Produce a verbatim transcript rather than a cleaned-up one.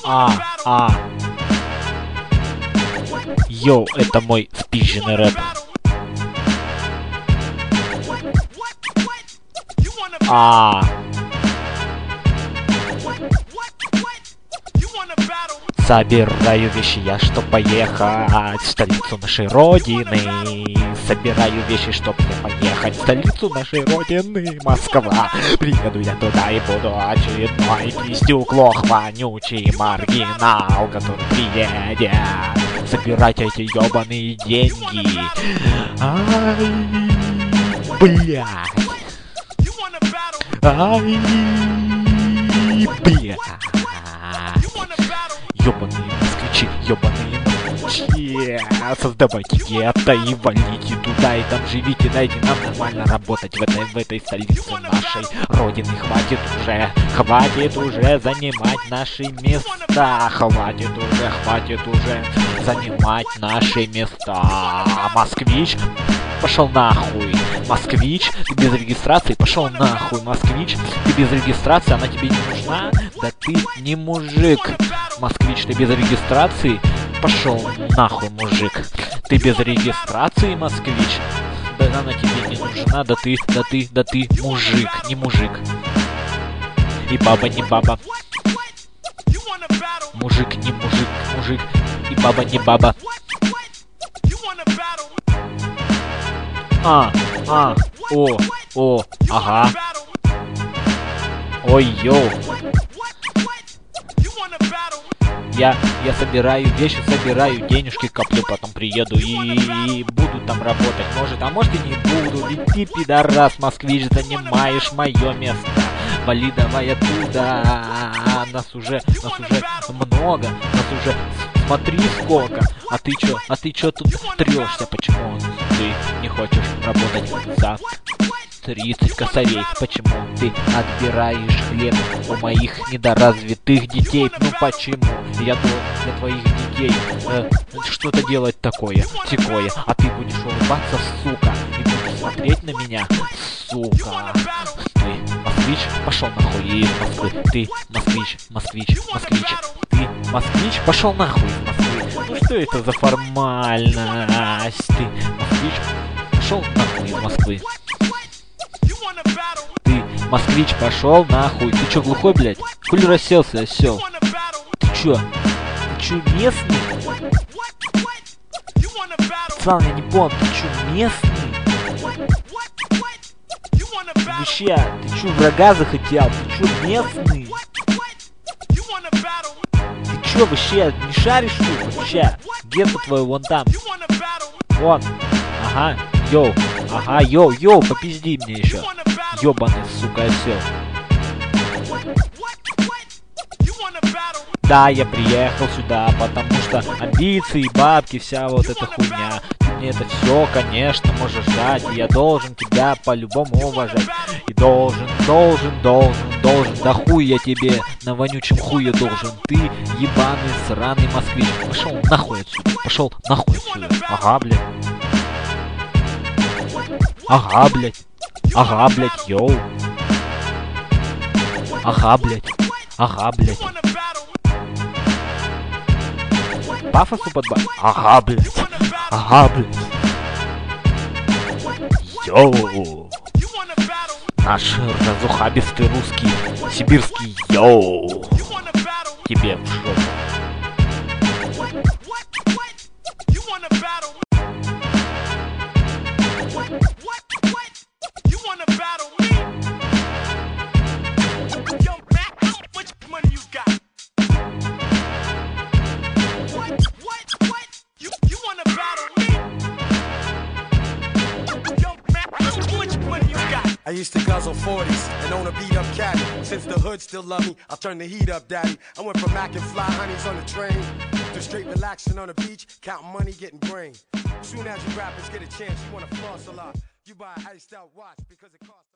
А, а. Йоу, это мой спизженный рэп. А. Собираю вещи я, чтоб поехать в столицу нашей родины. Собираю вещи, чтоб мне поехать в столицу нашей родины, Москва. Приеду я туда и буду очередной пиздюк-лох, вонючий маргинал, который приедет собирать эти ёбаные деньги. Ай, блядь. Ай, блядь. Ёбаные москвичи, ёбаные москвичи. Создавайте гетто и валите туда, и там живите, дайте нам нормально работать в этой, в этой столице нашей родины. Хватит уже, хватит уже занимать наши места. Хватит уже, хватит уже занимать наши места. Москвич, пошел нахуй. Москвич, ты без регистрации, пошел нахуй. Москвич, ты без регистрации, она тебе не нужна? Да ты не мужик. Москвич, ты без регистрации, пошел нахуй, мужик. Ты без регистрации, москвич, да она тебе не нужна, да ты, да ты, да ты мужик, не мужик. И баба не баба. Мужик не мужик, мужик, и баба не баба. А, а, о, о, ага. Ой, йоу. Я, я собираю вещи, собираю денежки, коплю, потом приеду и, и буду там работать. Может, а может и не буду, ведь ты, пидорас, москвич, занимаешь мое место. Вали давай оттуда, нас уже, нас уже много, нас уже смотри сколько. А ты чё, а ты чё тут трешься, почему ты не хочешь работать за тридцать косарей? Почему ты отбираешь хлеб у моих недоразвитых детей? Ну почему я должен для твоих детей э, что-то делать такое, тикое, а ты будешь улыбаться, сука, и будешь смотреть на меня, сука. Ты москвич, пошел нахуй из Москвы. Ты москвич, москвич, москвич. Ты москвич, пошел нахуй из Москвы. Ну что это за формальность? Ты москвич, пошел нахуй из Москвы. Ты, москвич, пошел нахуй. Ты чё, глухой, блядь? Хули расселся, осел? Ты чё? Ты чё, местный? Пацан, я не понял, ты чё, местный? Вообще, ты чё, врага захотел? Ты чё, местный? Ты чё, вообще, не шаришь, что ли, вообще? Гетто твой вон там. Вон. Ага, йоу. Ага, йоу, йоу, попизди мне еще. Ёбаный, сука, осел. Да, я приехал сюда, потому что амбиции, бабки, вся вот эта хуйня. Ты мне это все, конечно, можешь дать, и я должен тебя по-любому уважать. И должен, должен, должен, должен, да хуй я тебе на вонючем хуе должен. Ты ебаный, сраный москвич. Пошел нахуй отсюда, пошел нахуй отсюда. Ага, блядь. Ага, блядь. Ага, блядь, йоу. Ага, блядь. Ага, блядь. Пафосу подбавить? Ага, блядь. Ага, блядь. Йоу. Наш разухабистый русский, сибирский йоу. Тебе в жопу. I used to guzzle forties and own a beat up caddy. Since the hood still love me, I'll turn the heat up, daddy. I went from Mac and fly honeys on the train to straight relaxing on the beach, counting money, getting brain. Soon as you rappers get a chance, you wanna floss a lot. You buy an iced out watch because it costs.